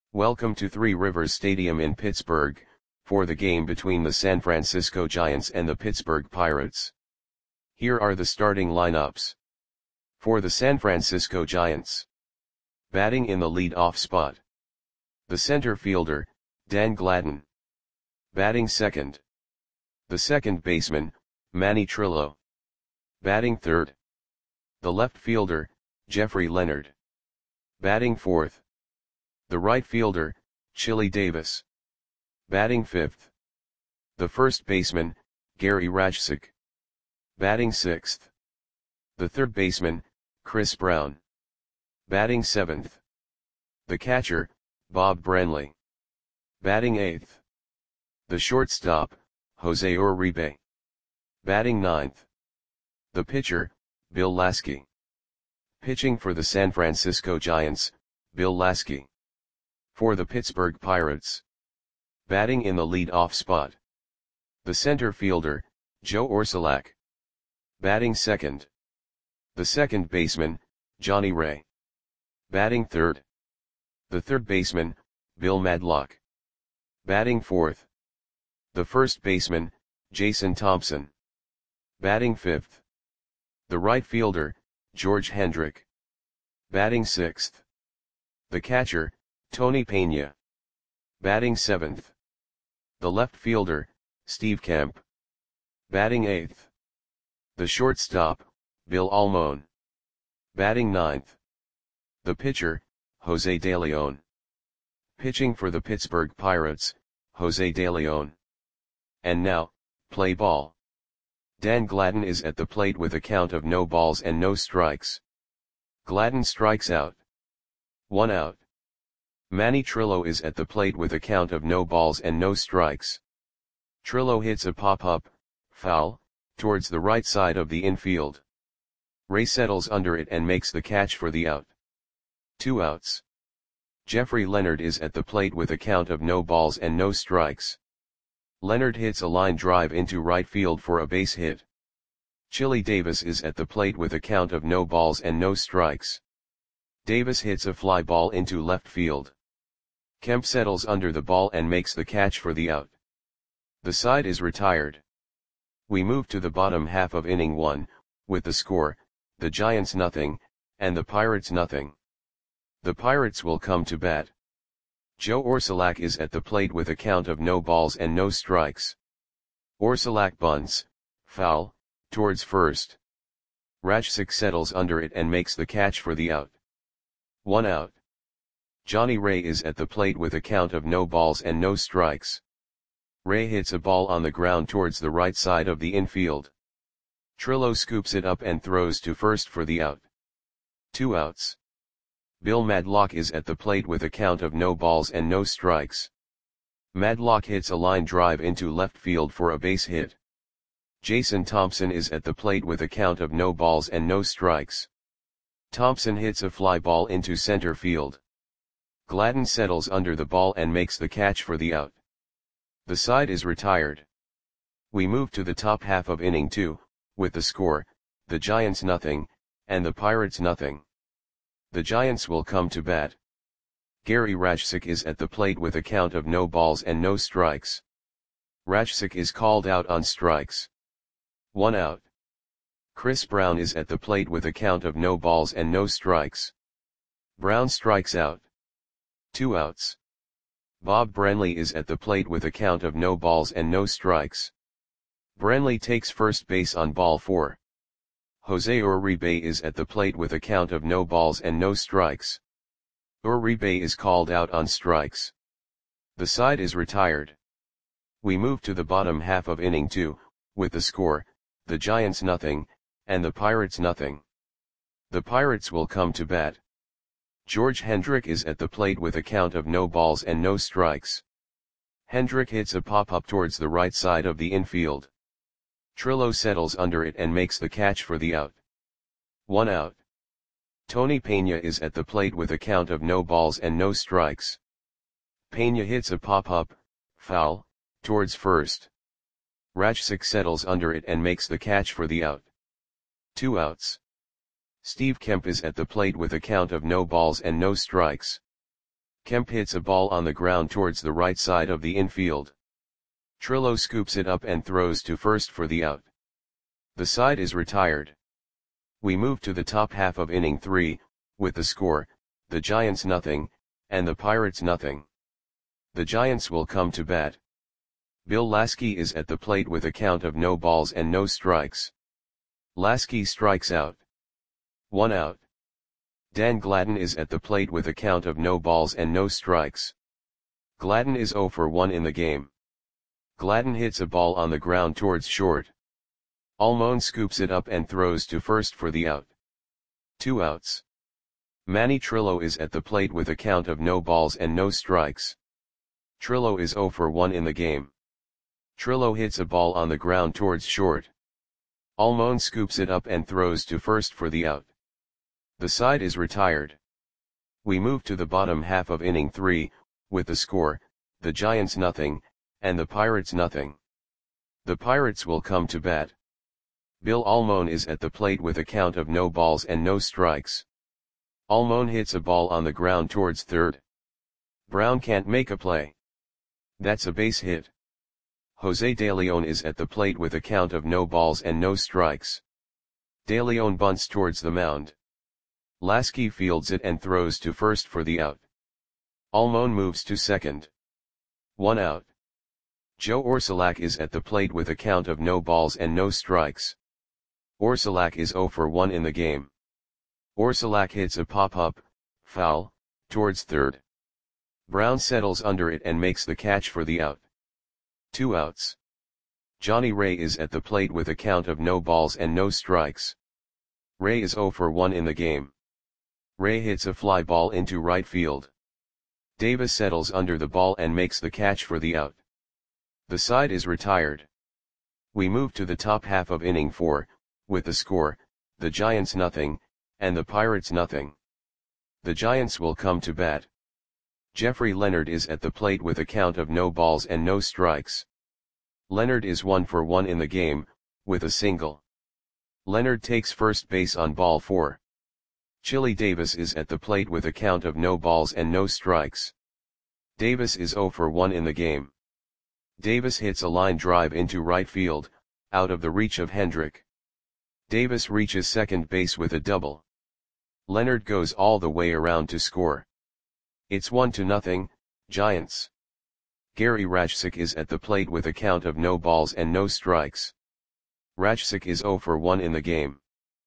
Welcome to Three Rivers Stadium in Pittsburgh, for the game between the San Francisco Giants and the Pittsburgh Pirates. Here are the starting lineups. For the San Francisco Giants. Batting in the lead-off spot. The center fielder, Dan Gladden. Batting second. The second baseman, Manny Trillo. Batting third. The left fielder, Jeffrey Leonard. Batting fourth. The right fielder, Chili Davis. Batting fifth. The first baseman, Gary Rajcik. Batting sixth. The third baseman, Chris Brown. Batting seventh. The catcher, Bob Branley. Batting eighth. The shortstop, Jose Uribe. Batting ninth. The pitcher, Bill Lasky. Pitching for the San Francisco Giants, Bill Lasky. For the Pittsburgh Pirates. Batting in the lead-off spot. The center fielder, Joe Orsulak. Batting second. The second baseman, Johnny Ray. Batting third. The third baseman, Bill Madlock. Batting fourth. The first baseman, Jason Thompson. Batting fifth. The right fielder, George Hendrick. Batting sixth. The catcher, Tony Pena. Batting seventh. The left fielder, Steve Kemp. Batting eighth. The shortstop, Bill Almon. Batting ninth. The pitcher, Jose De Leon. Pitching for the Pittsburgh Pirates, Jose De Leon. And now, play ball. Dan Gladden is at the plate with a count of no balls and no strikes. Gladden strikes out. 1 out. Manny Trillo is at the plate with a count of no balls and no strikes. Trillo hits a pop-up, foul, towards the right side of the infield. Ray settles under it and makes the catch for the out. 2 outs. Jeffrey Leonard is at the plate with a count of no balls and no strikes. Leonard hits a line drive into right field for a base hit. Chili Davis is at the plate with a count of no balls and no strikes. Davis hits a fly ball into left field. Kemp settles under the ball and makes the catch for the out. The side is retired. We move to the bottom half of inning 1, with the score, the Giants nothing, and the Pirates nothing. The Pirates will come to bat. Joe Orsulak is at the plate with a count of no balls and no strikes. Orsulak bunts, foul, towards first. Rajcik settles under it and makes the catch for the out. 1 out. Johnny Ray is at the plate with a count of no balls and no strikes. Ray hits a ball on the ground towards the right side of the infield. Trillo scoops it up and throws to first for the out. 2 outs. Bill Madlock is at the plate with a count of no balls and no strikes. Madlock hits a line drive into left field for a base hit. Jason Thompson is at the plate with a count of no balls and no strikes. Thompson hits a fly ball into center field. Gladden settles under the ball and makes the catch for the out. The side is retired. We move to the top half of inning 2, with the score, the Giants nothing, and the Pirates nothing. The Giants will come to bat. Gary Rajcik is at the plate with a count of no balls and no strikes. Rajcik is called out on strikes. 1 out. Chris Brown is at the plate with a count of no balls and no strikes. Brown strikes out. 2 outs. Bob Branley is at the plate with a count of no balls and no strikes. Branley takes first base on ball 4. Jose Uribe is at the plate with a count of no balls and no strikes. Uribe is called out on strikes. The side is retired. We move to the bottom half of inning 2, with the score, the Giants nothing, and the Pirates nothing. The Pirates will come to bat. George Hendrick is at the plate with a count of no balls and no strikes. Hendrick hits a pop-up towards the right side of the infield. Trillo settles under it and makes the catch for the out. 1 out. Tony Pena is at the plate with a count of no balls and no strikes. Pena hits a pop-up, foul, towards first. Rajcik settles under it and makes the catch for the out. 2 outs. Steve Kemp is at the plate with a count of no balls and no strikes. Kemp hits a ball on the ground towards the right side of the infield. Trillo scoops it up and throws to first for the out. The side is retired. We move to the top half of inning 3, with the score, the Giants nothing, and the Pirates nothing. The Giants will come to bat. Bill Lasky is at the plate with a count of no balls and no strikes. Lasky strikes out. 1 out. Dan Gladden is at the plate with a count of no balls and no strikes. Gladden is 0 for 1 in the game. Gladden hits a ball on the ground towards short. Almon scoops it up and throws to first for the out. 2 outs. Manny Trillo is at the plate with a count of no balls and no strikes. Trillo is 0 for 1 in the game. Trillo hits a ball on the ground towards short. Almon scoops it up and throws to first for the out. The side is retired. We move to the bottom half of inning 3, with the score, the Giants nothing, and the Pirates nothing. The Pirates will come to bat. Bill Almon is at the plate with a count of no balls and no strikes. Almon hits a ball on the ground towards third. Brown can't make a play. That's a base hit. Jose De Leon is at the plate with a count of no balls and no strikes. De Leon bunts towards the mound. Lasky fields it and throws to first for the out. Almon moves to second. 1 out. Joe Orsulak is at the plate with a count of no balls and no strikes. Orsulak is 0 for 1 in the game. Orsulak hits a pop-up, foul, towards third. Brown settles under it and makes the catch for the out. 2 outs. Johnny Ray is at the plate with a count of no balls and no strikes. Ray is 0 for 1 in the game. Ray hits a fly ball into right field. Davis settles under the ball and makes the catch for the out. The side is retired. We move to the top half of inning 4, with the score, the Giants nothing, and the Pirates nothing. The Giants will come to bat. Jeffrey Leonard is at the plate with a count of no balls and no strikes. Leonard is 1 for 1 in the game, with a single. Leonard takes first base on ball 4. Chili Davis is at the plate with a count of no balls and no strikes. Davis is 0 for 1 in the game. Davis hits a line drive into right field, out of the reach of Hendrick. Davis reaches second base with a double. Leonard goes all the way around to score. It's 1-0, Giants. Gary Rajcik is at the plate with a count of no balls and no strikes. Rajcik is 0 for 1 in the game.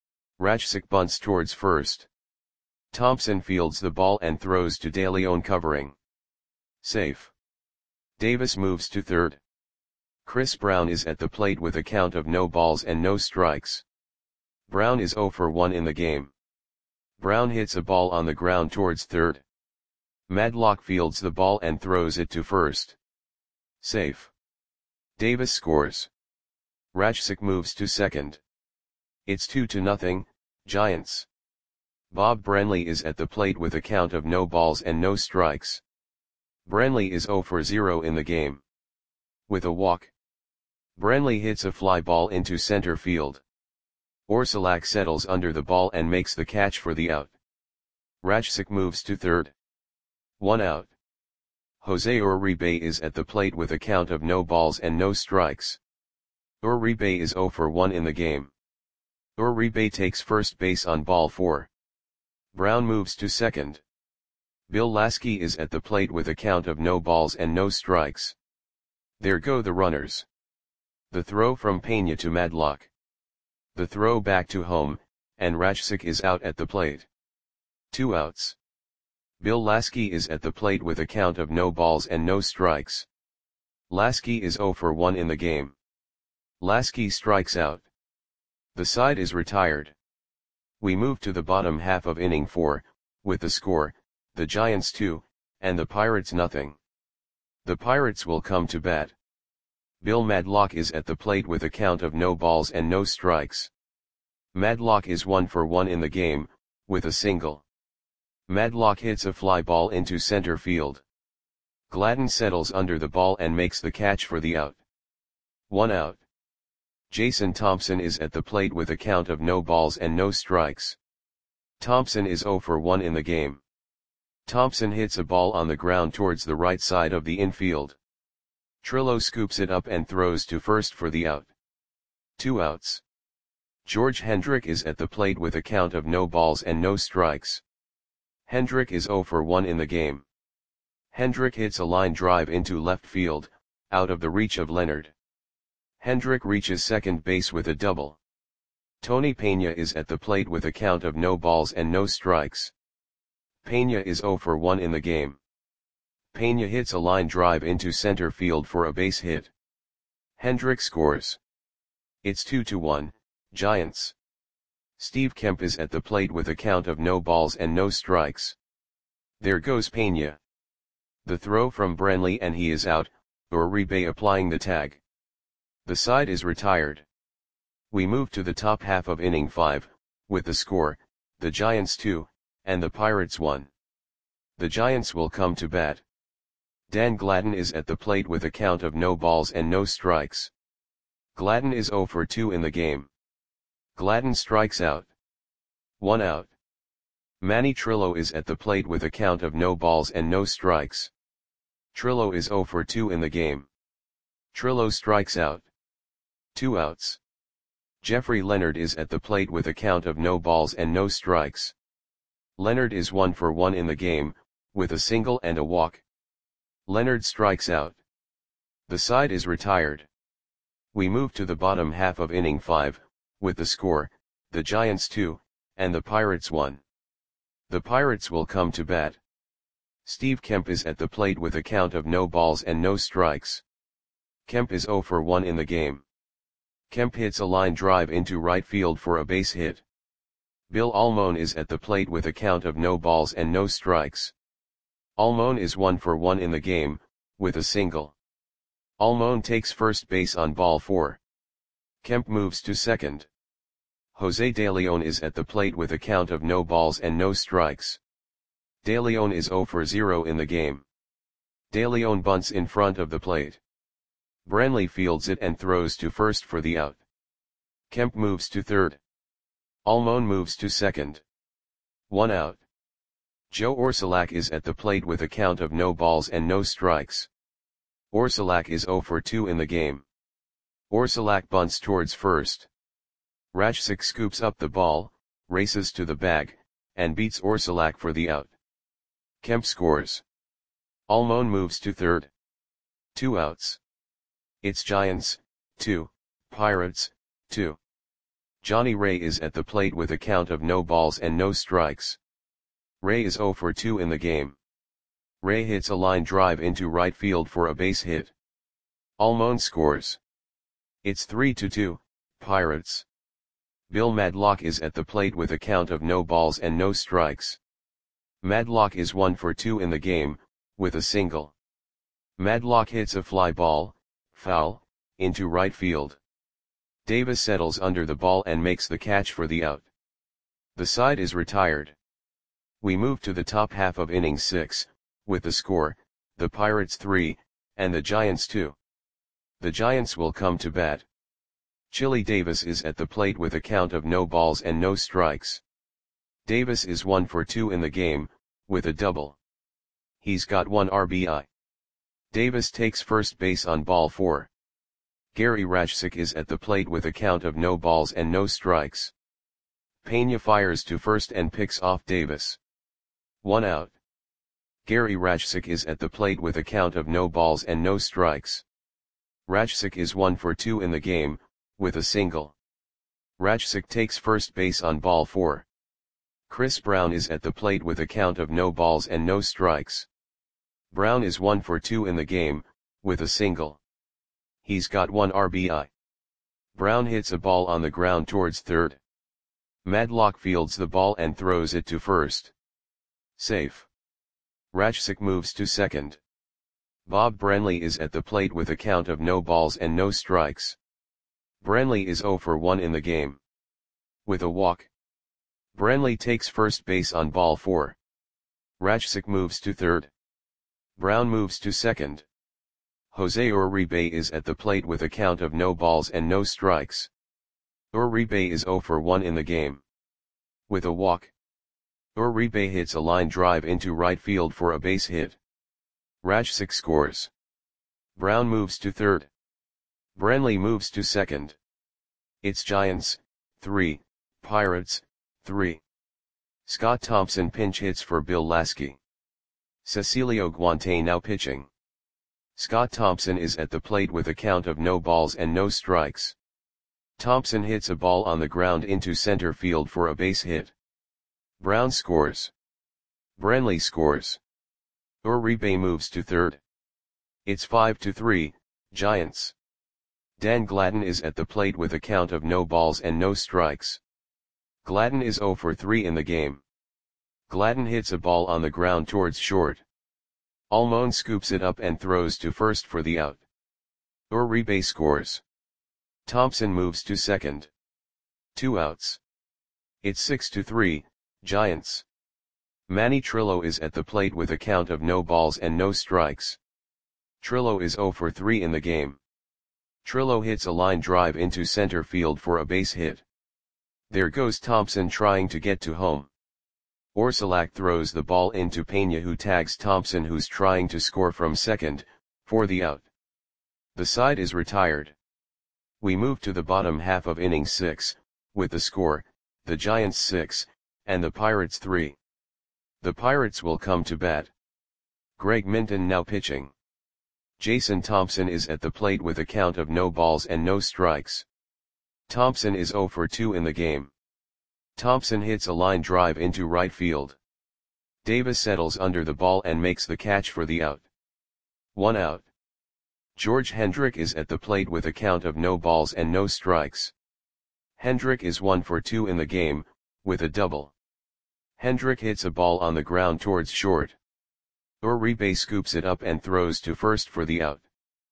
Rajcik bunts towards first. Thompson fields the ball and throws to De Leon covering. Safe. Davis moves to third. Chris Brown is at the plate with a count of no balls and no strikes. Brown is 0 for 1 in the game. Brown hits a ball on the ground towards third. Madlock fields the ball and throws it to first. Safe. Davis scores. Rajcik moves to second. It's 2-0, Giants. Bob Brenly is at the plate with a count of no balls and no strikes. Brenly is 0 for 0 in the game. With a walk. Brenly hits a fly ball into center field. Orsulak settles under the ball and makes the catch for the out. Rajcik moves to third. 1 out. Jose Uribe is at the plate with a count of no balls and no strikes. Uribe is 0 for 1 in the game. Uribe takes first base on ball 4. Brown moves to second. Bill Lasky is at the plate with a count of no balls and no strikes. There go the runners. The throw from Pena to Madlock. The throw back to home, and Rajcik is out at the plate. 2 outs. Bill Lasky is at the plate with a count of no balls and no strikes. Lasky is 0 for 1 in the game. Lasky strikes out. The side is retired. We move to the bottom half of inning 4, with the score, the Giants 2, and the Pirates nothing. The Pirates will come to bat. Bill Madlock is at the plate with a count of no balls and no strikes. Madlock is 1 for 1 in the game, with a single. Madlock hits a fly ball into center field. Gladden settles under the ball and makes the catch for the out. 1 out. Jason Thompson is at the plate with a count of no balls and no strikes. Thompson is 0 for 1 in the game. Thompson hits a ball on the ground towards the right side of the infield. Trillo scoops it up and throws to first for the out. 2 outs. George Hendrick is at the plate with a count of no balls and no strikes. Hendrick is 0 for 1 in the game. Hendrick hits a line drive into left field, out of the reach of Leonard. Hendrick reaches second base with a double. Tony Peña is at the plate with a count of no balls and no strikes. Peña is 0 for 1 in the game. Peña hits a line drive into center field for a base hit. Hendrick scores. It's 2-1, Giants. Steve Kemp is at the plate with a count of no balls and no strikes. There goes Peña. The throw from Brantley and he is out, Uribe applying the tag. The side is retired. We move to the top half of inning 5, with the score, the Giants 2, and the Pirates 1. The Giants will come to bat. Dan Gladden is at the plate with a count of no balls and no strikes. Gladden is 0 for 2 in the game. Gladden strikes out. 1 out. Manny Trillo is at the plate with a count of no balls and no strikes. Trillo is 0 for 2 in the game. Trillo strikes out. 2 outs. Jeffrey Leonard is at the plate with a count of no balls and no strikes. Leonard is 1 for 1 in the game, with a single and a walk. Leonard strikes out. The side is retired. We move to the bottom half of inning 5, with the score, the Giants 2, and the Pirates 1. The Pirates will come to bat. Steve Kemp is at the plate with a count of no balls and no strikes. Kemp is 0 for 1 in the game. Kemp hits a line drive into right field for a base hit. Bill Almon is at the plate with a count of no balls and no strikes. Almon is 1 for 1 in the game, with a single. Almon takes first base on ball 4. Kemp moves to second. Jose De Leon is at the plate with a count of no balls and no strikes. De Leon is 0 for 0 in the game. De Leon bunts in front of the plate. Brantley fields it and throws to first for the out. Kemp moves to third. Almon moves to second. 1 out. Joe Orsulak is at the plate with a count of no balls and no strikes. Orsulak is 0 for 2 in the game. Orsulak bunts towards first. Rajcik scoops up the ball, races to the bag, and beats Orsulak for the out. Kemp scores. Almon moves to third. 2 outs. It's Giants, 2, Pirates, 2. Johnny Ray is at the plate with a count of no balls and no strikes. Ray is 0 for 2 in the game. Ray hits a line drive into right field for a base hit. Almon scores. It's 3-2, Pirates. Bill Madlock is at the plate with a count of no balls and no strikes. Madlock is 1 for 2 in the game, with a single. Madlock hits a fly ball, foul, into right field. Davis settles under the ball and makes the catch for the out. The side is retired. We move to the top half of inning 6, with the score, the Pirates 3, and the Giants 2. The Giants will come to bat. Chili Davis is at the plate with a count of no balls and no strikes. Davis is 1 for 2 in the game, with a double. He's got 1 RBI. Davis takes first base on ball 4. Gary Rajcik is at the plate with a count of no balls and no strikes. Peña fires to first and picks off Davis. 1 out. Gary Rajcik is at the plate with a count of no balls and no strikes. Rajcik is 1 for 2 in the game, with a single. Rajcik takes first base on ball 4. Chris Brown is at the plate with a count of no balls and no strikes. Brown is 1 for 2 in the game, with a single. He's got 1 RBI. Brown hits a ball on the ground towards third. Madlock fields the ball and throws it to first. Safe. Rajcik moves to second. Bob Brantley is at the plate with a count of no balls and no strikes. Brantley is 0 for 1 in the game. With a walk. Brantley takes first base on ball 4. Rajcik moves to third. Brown moves to second. Jose Uribe is at the plate with a count of no balls and no strikes. Uribe is 0 for 1 in the game. With a walk. Uribe hits a line drive into right field for a base hit. Rajcic scores. Brown moves to third. Brenly moves to second. It's Giants, 3, Pirates, 3. Scott Thompson pinch hits for Bill Lasky. Cecilio Guante now pitching. Scott Thompson is at the plate with a count of no balls and no strikes. Thompson hits a ball on the ground into center field for a base hit. Brown scores. Brenly scores. Uribe moves to third. It's 5-3, Giants. Dan Gladden is at the plate with a count of no balls and no strikes. Gladden is 0 for 3 in the game. Gladden hits a ball on the ground towards short. Almon scoops it up and throws to first for the out. Uribe scores. Thompson moves to second. 2 outs. It's 6-3, Giants. Manny Trillo is at the plate with a count of no balls and no strikes. Trillo is 0 for 3 in the game. Trillo hits a line drive into center field for a base hit. There goes Thompson trying to get to home. Orsulak throws the ball into Pena, who tags Thompson, who's trying to score from second, for the out. The side is retired. We move to the bottom half of inning 6, with the score, the Giants 6, and the Pirates 3. The Pirates will come to bat. Greg Minton now pitching. Jason Thompson is at the plate with a count of no balls and no strikes. Thompson is 0 for 2 in the game. Thompson hits a line drive into right field. Davis settles under the ball and makes the catch for the out. 1 out. George Hendrick is at the plate with a count of no balls and no strikes. Hendrick is 1 for 2 in the game, with a double. Hendrick hits a ball on the ground towards short. Uribe scoops it up and throws to first for the out.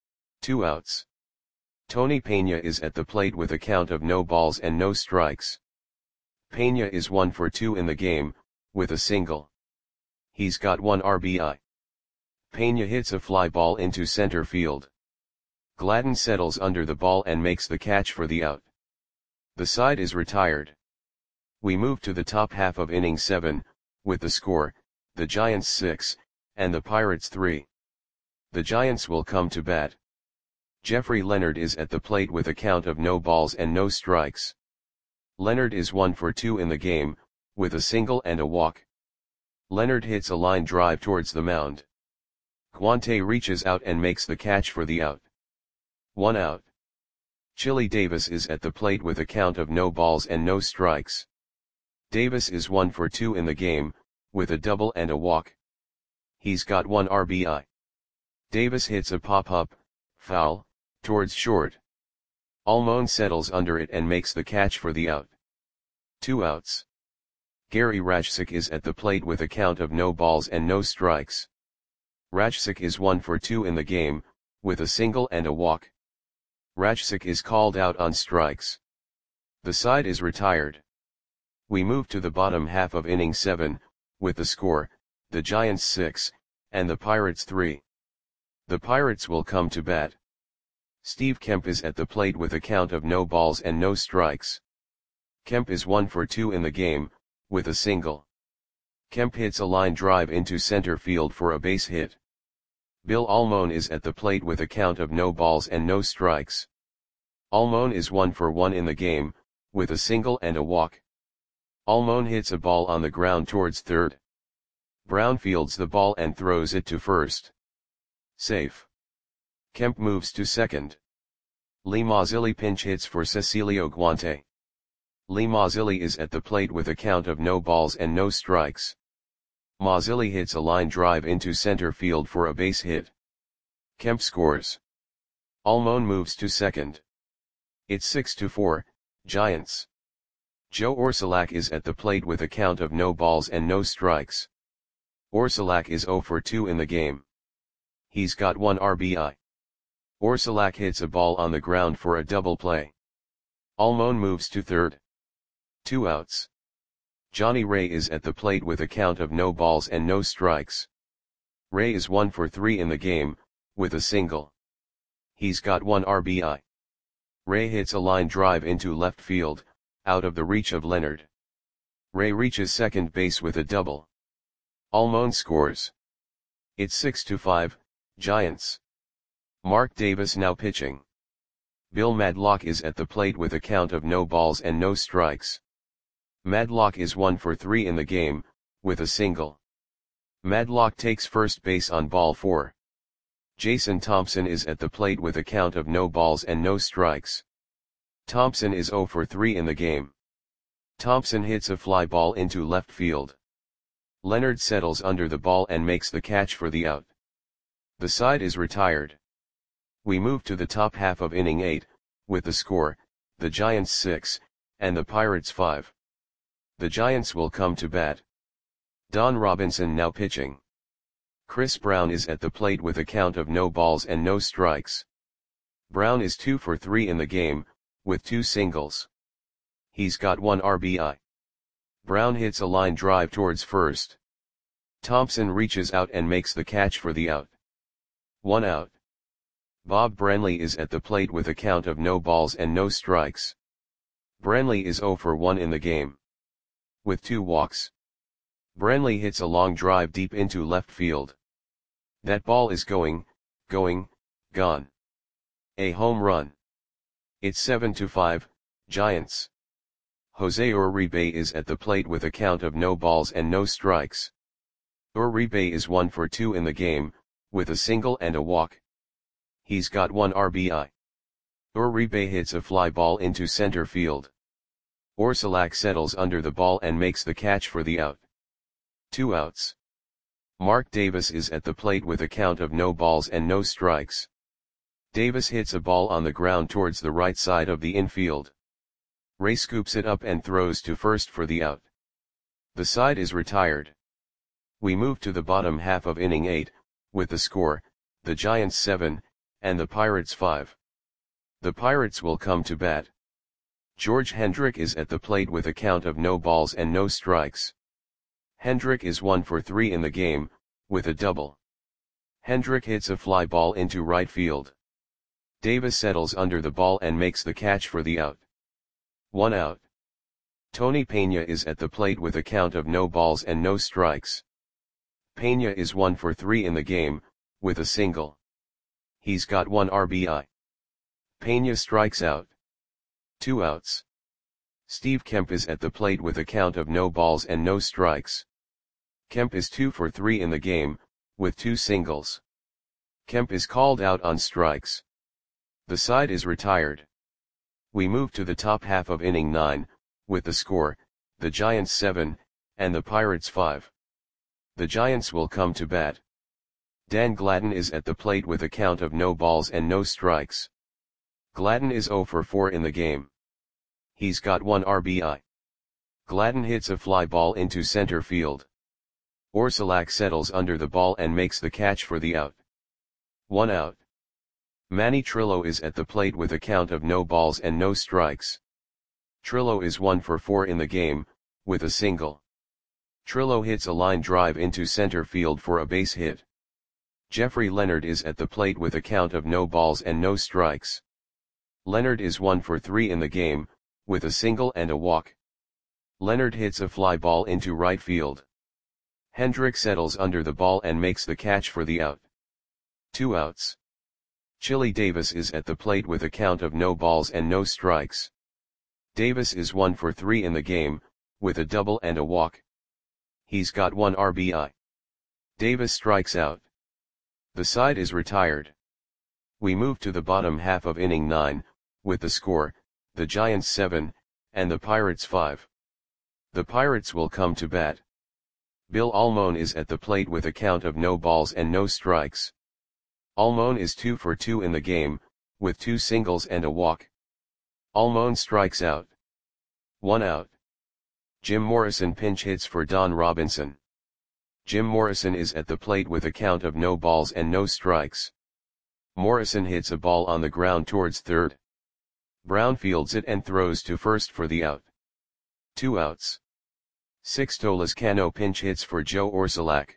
2 outs. Tony Pena is at the plate with a count of no balls and no strikes. Pena is 1 for 2 in the game, with a single. He's got 1 RBI. Pena hits a fly ball into center field. Gladden settles under the ball and makes the catch for the out. The side is retired. We move to the top half of inning 7, with the score, the Giants 6, and the Pirates 3. The Giants will come to bat. Jeffrey Leonard is at the plate with a count of no balls and no strikes. Leonard is 1 for 2 in the game, with a single and a walk. Leonard hits a line drive towards the mound. Guante reaches out and makes the catch for the out. 1 out. Chili Davis is at the plate with a count of no balls and no strikes. Davis is 1 for 2 in the game, with a double and a walk. He's got 1 RBI. Davis hits a pop-up, foul, towards short. Almon settles under it and makes the catch for the out. 2 outs. Gary Rajcic is at the plate with a count of no balls and no strikes. Rajcic is 1 for 2 in the game, with a single and a walk. Rajcic is called out on strikes. The side is retired. We move to the bottom half of inning 7, with the score, the Giants 6, and the Pirates 3. The Pirates will come to bat. Steve Kemp is at the plate with a count of no balls and no strikes. Kemp is 1 for 2 in the game, with a single. Kemp hits a line drive into center field for a base hit. Bill Almon is at the plate with a count of no balls and no strikes. Almon is 1 for 1 in the game, with a single and a walk. Almon hits a ball on the ground towards third. Brown fields the ball and throws it to first. Safe. Kemp moves to second. Lee Mazzilli pinch hits for Cecilio Guante. Lee Mazzilli is at the plate with a count of no balls and no strikes. Mazzilli hits a line drive into center field for a base hit. Kemp scores. Almon moves to second. It's 6-4, Giants. Joe Orsulak is at the plate with a count of no balls and no strikes. Orsulak is 0 for 2 in the game. He's got 1 RBI. Orsulak hits a ball on the ground for a double play. Almon moves to third. 2 outs. Johnny Ray is at the plate with a count of no balls and no strikes. Ray is 1 for 3 in the game, with a single. He's got 1 RBI. Ray hits a line drive into left field, out of the reach of Leonard. Ray reaches second base with a double. Almon scores. It's 6-5, Giants. Mark Davis now pitching. Bill Madlock is at the plate with a count of no balls and no strikes. Madlock is 1 for 3 in the game, with a single. Madlock takes first base on ball 4. Jason Thompson is at the plate with a count of no balls and no strikes. Thompson is 0 for 3 in the game. Thompson hits a fly ball into left field. Leonard settles under the ball and makes the catch for the out. The side is retired. We move to the top half of inning 8, with the score, the Giants 6, and the Pirates 5. The Giants will come to bat. Don Robinson now pitching. Chris Brown is at the plate with a count of no balls and no strikes. Brown is 2 for 3 in the game, with 2 singles. He's got 1 RBI. Brown hits a line drive towards first. Thompson reaches out and makes the catch for the out. 1 out. Bob Brenly is at the plate with a count of no balls and no strikes. Brenly is 0 for 1 in the game, with 2 walks. Brenly hits a long drive deep into left field. That ball is gone. A home run. It's 7-5, Giants. Jose Uribe is at the plate with a count of no balls and no strikes. Uribe is 1 for 2 in the game, with a single and a walk. He's got 1 RBI. Uribe hits a fly ball into center field. Orsulak settles under the ball and makes the catch for the out. 2 outs. Mark Davis is at the plate with a count of no balls and no strikes. Davis hits a ball on the ground towards the right side of the infield. Ray scoops it up and throws to first for the out. The side is retired. We move to the bottom half of inning 8, with the score, the Giants 7, and the Pirates 5. The Pirates will come to bat. George Hendrick is at the plate with a count of no balls and no strikes. Hendrick is 1 for 3 in the game, with a double. Hendrick hits a fly ball into right field. Davis settles under the ball and makes the catch for the out. 1 out. Tony Pena is at the plate with a count of no balls and no strikes. Pena is 1 for 3 in the game, with a single. He's got 1 RBI. Pena strikes out. 2 outs. Steve Kemp is at the plate with a count of no balls and no strikes. Kemp is 2 for 3 in the game, with 2 singles. Kemp is called out on strikes. The side is retired. We move to the top half of inning 9, with the score, the Giants 7, and the Pirates 5. The Giants will come to bat. Dan Gladden is at the plate with a count of no balls and no strikes. Gladden is 0 for 4 in the game. He's got 1 RBI. Gladden hits a fly ball into center field. Orsulak settles under the ball and makes the catch for the out. 1 out. Manny Trillo is at the plate with a count of no balls and no strikes. Trillo is 1 for 4 in the game, with a single. Trillo hits a line drive into center field for a base hit. Jeffrey Leonard is at the plate with a count of no balls and no strikes. Leonard is 1 for 3 in the game, with a single and a walk. Leonard hits a fly ball into right field. Hendrick settles under the ball and makes the catch for the out. 2 outs. Chili Davis is at the plate with a count of no balls and no strikes. Davis is 1 for 3 in the game, with a double and a walk. He's got 1 RBI. Davis strikes out. The side is retired. We move to the bottom half of inning 9, with the score, the Giants 7, and the Pirates 5. The Pirates will come to bat. Bill Almon is at the plate with a count of no balls and no strikes. Almon is 2 for 2 in the game, with 2 singles and a walk. Almon strikes out. 1 out. Jim Morrison pinch hits for Don Robinson. Jim Morrison is at the plate with a count of no balls and no strikes. Morrison hits a ball on the ground towards third. Brown fields it and throws to first for the out. 2 outs. Sixto Lezcano pinch hits for Joe Orsulak.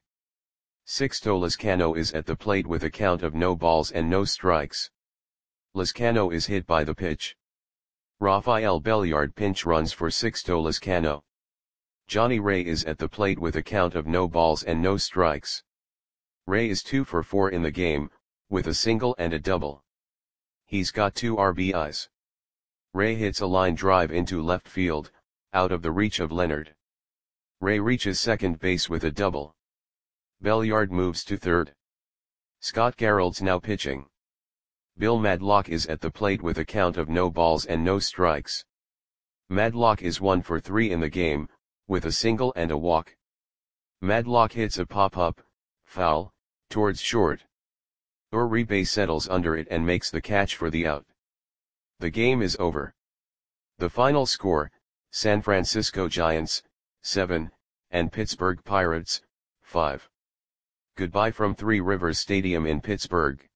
Sixto Lezcano is at the plate with a count of no balls and no strikes. Lezcano is hit by the pitch. Rafael Belliard pinch runs for Sixto Lezcano. Johnny Ray is at the plate with a count of no balls and no strikes. Ray is 2 for 4 in the game, with a single and a double. He's got 2 RBIs. Ray hits a line drive into left field, out of the reach of Leonard. Ray reaches second base with a double. Belliard moves to third. Scott Garreld's now pitching. Bill Madlock is at the plate with a count of no balls and no strikes. Madlock is 1 for 3 in the game, with a single and a walk. Madlock hits a pop-up, foul, towards short. Uribe settles under it and makes the catch for the out. The game is over. The final score, San Francisco Giants, 7, and Pittsburgh Pirates, 5. Goodbye from Three Rivers Stadium in Pittsburgh.